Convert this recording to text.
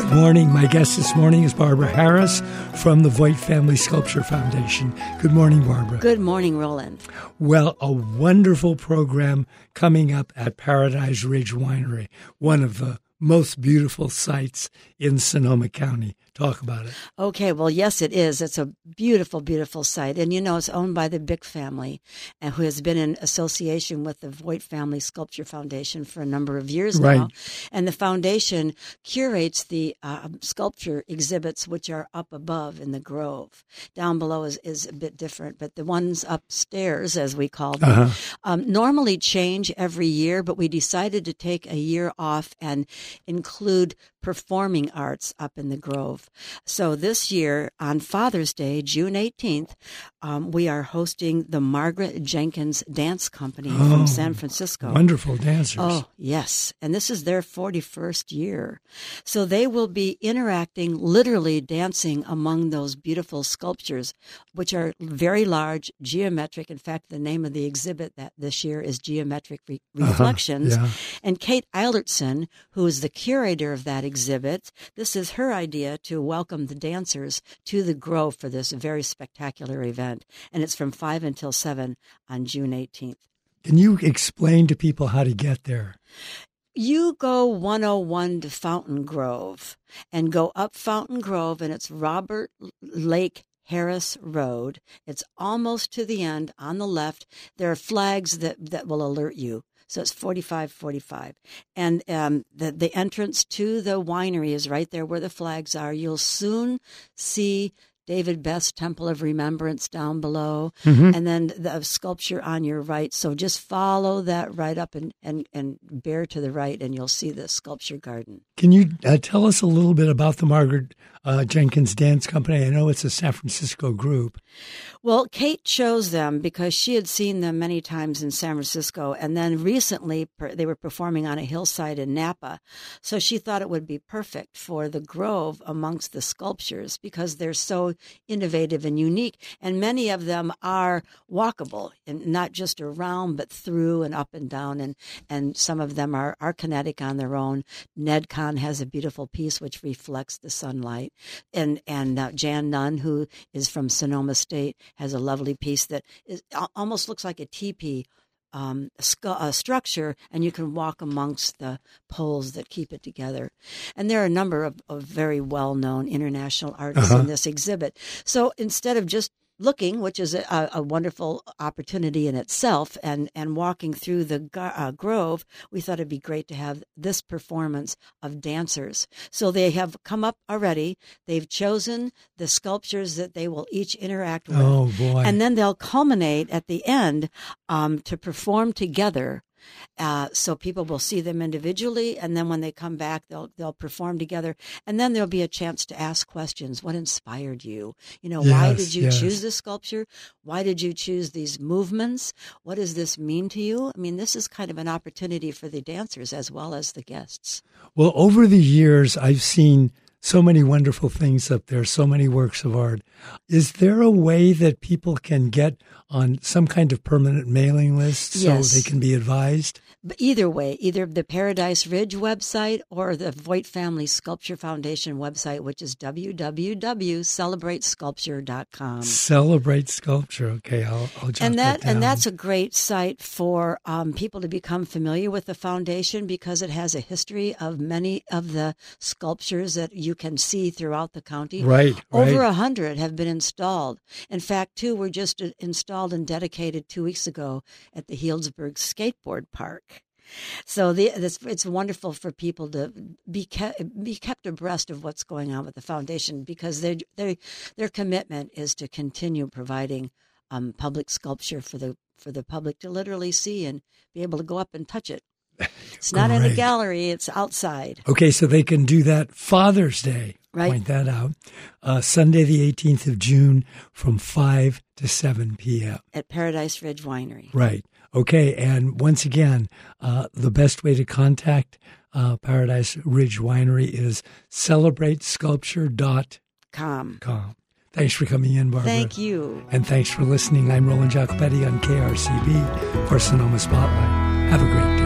Good morning. My guest this morning is Barbara Harris from the Voigt Family Sculpture Foundation. Good morning, Barbara. Good morning, Roland. Well, a wonderful program coming up at Paradise Ridge Winery, one of the most beautiful sites in Sonoma County. Talk about it. Okay, well, yes, it is. It's a beautiful, beautiful site. And, you know, it's owned by the Bick family, and who has been in association with the Voigt Family Sculpture Foundation for a number of years now. Right. And the foundation curates the sculpture exhibits which are up above in the Grove. Down below is a bit different, but the ones upstairs, as we call them, normally change every year, but we decided to take a year off and include performing arts up in the Grove. So this year, on Father's Day, June 18th, we are hosting the Margaret Jenkins Dance Company from San Francisco. Wonderful dancers. Oh, yes. And this is their 41st year. So they will be interacting, literally dancing among those beautiful sculptures, which are very large, geometric. In fact, the name of the exhibit that this year is Geometric Reflections. Yeah. And Kate Eilertson, who is the curator of that exhibit, this is her idea to welcome the dancers to the Grove for this very spectacular event. And it's from 5 until 7 on June 18th. Can you explain to people how to get there? You go 101 to Fountain Grove and go up Fountain Grove, and it's Robert Lake Harris Road. It's almost to the end on the left. There are flags that will alert you. So it's 4545. And the entrance to the winery is right there where the flags are. You'll soon see David Best's Temple of Remembrance down below, and then the sculpture on your right. So just follow that right up and bear to the right, and you'll see the sculpture garden. Can you tell us a little bit about the Margaret Jenkins Dance Company? I know it's a San Francisco group. Well, Kate chose them because she had seen them many times in San Francisco, and then recently they were performing on a hillside in Napa. So she thought it would be perfect for the Grove amongst the sculptures because they're so innovative and unique, and many of them are walkable, and not just around, but through and up and down, and some of them are kinetic on their own. Nedcon has a beautiful piece which reflects the sunlight, and Jan Nunn, who is from Sonoma State, has a lovely piece that almost looks like a teepee structure, and you can walk amongst the poles that keep it together. And there are a number of very well-known international artists in this exhibit. So instead of just looking, which is a wonderful opportunity in itself, and walking through the Grove, we thought it'd be great to have this performance of dancers. So they have come up already. They've chosen the sculptures that they will each interact with. Oh, boy. And then they'll culminate at the end to perform together. So people will see them individually, and then when they come back, they'll perform together, and then there'll be a chance to ask questions. What inspired you? You know, why did you choose this sculpture? Why did you choose these movements? What does this mean to you? I mean, this is kind of an opportunity for the dancers as well as the guests. Well, over the years, I've seen so many wonderful things up there, so many works of art. Is there a way that people can get on some kind of permanent mailing list so they can be advised? But either way, either the Paradise Ridge website or the Voigt Family Sculpture Foundation website, which is www.celebratesculpture.com. Celebrate Sculpture. Okay, I'll jot that down. And that's a great site for people to become familiar with the foundation because it has a history of many of the sculptures that you can see throughout the county. Right. Over 100 have been installed. In fact, 2 were just installed and dedicated 2 weeks ago at the Healdsburg Skateboard Park. So it's wonderful for people to be kept abreast of what's going on with the foundation because their commitment is to continue providing public sculpture for the public to literally see and be able to go up and touch it. It's not in a gallery; it's outside. Okay, so they can do that Father's Day. Right. Point that out. Sunday, the 18th of June, from 5 to 7 p.m. at Paradise Ridge Winery. Right. Okay, and once again, the best way to contact Paradise Ridge Winery is celebratesculpture.com. Thanks for coming in, Barbara. Thank you. And thanks for listening. I'm Roland Jacopetti on KRCB for Sonoma Spotlight. Have a great day.